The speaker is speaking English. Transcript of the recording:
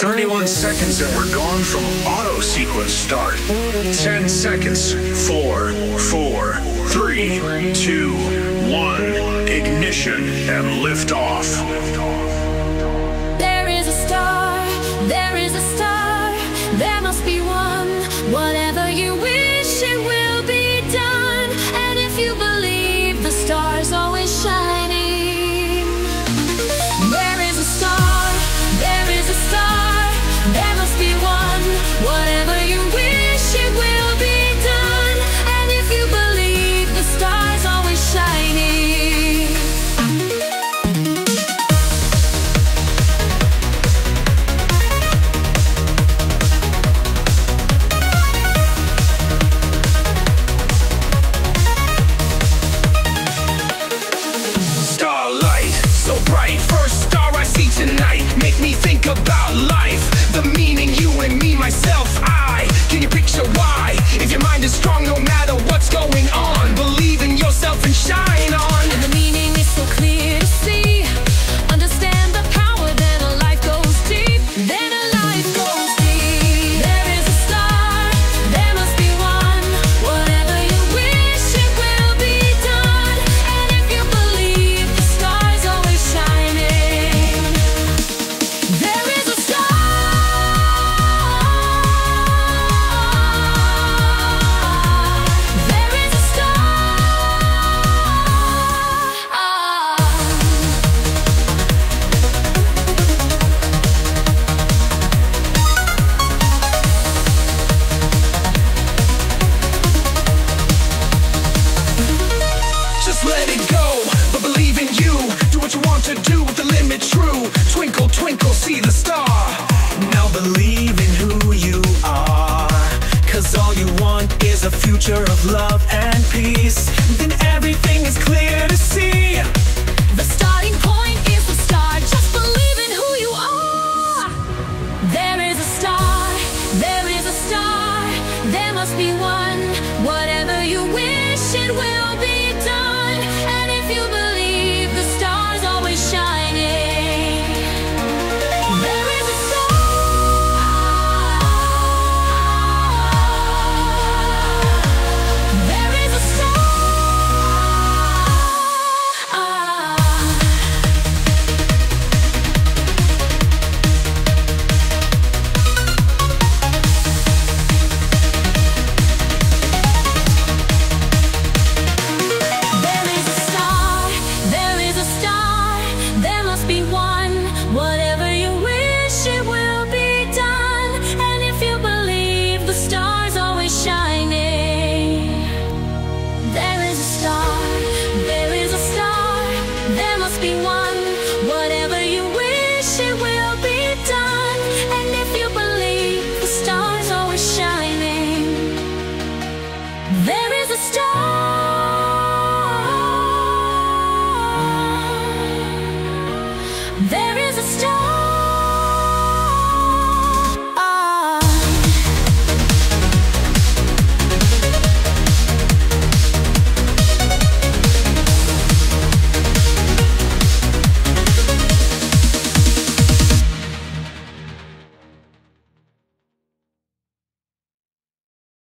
31 seconds and we're gone from auto sequence start. 10 seconds. 4, 4, 3, 2, 1. Ignition and lift off. There is a star, there is a star, there must be one. Whatever you wish, it will be done. And if you believe, the star's always shining. There is a star, there is a star, there must be one. Whatever you wish, it will be done. And if you believe, the star's always shining. Starlight, so bright, first star I see tonight. Make me think about life, the meaning, you and me, myself, I. Can you picture why? If your mind is strong, no matter what's going on, believe in yourself and shine on. And the meaning is so clear to see. Understand the power, then a life goes deep. Then a life goes deep. There is a star, there must be one. Whatever you wish, it will be done. And if you believe, the star's always shining. There is a star. There is a star. Just let it go, but believe in you. Do what you want to do with the limit true. Twinkle, twinkle, see the star. Now believe in who you are, 'cause all you want is a future of love and peace. Then everything is clear to see. The starting point is the start. Just believe in who you are. There is a star, there is a star, there must be one.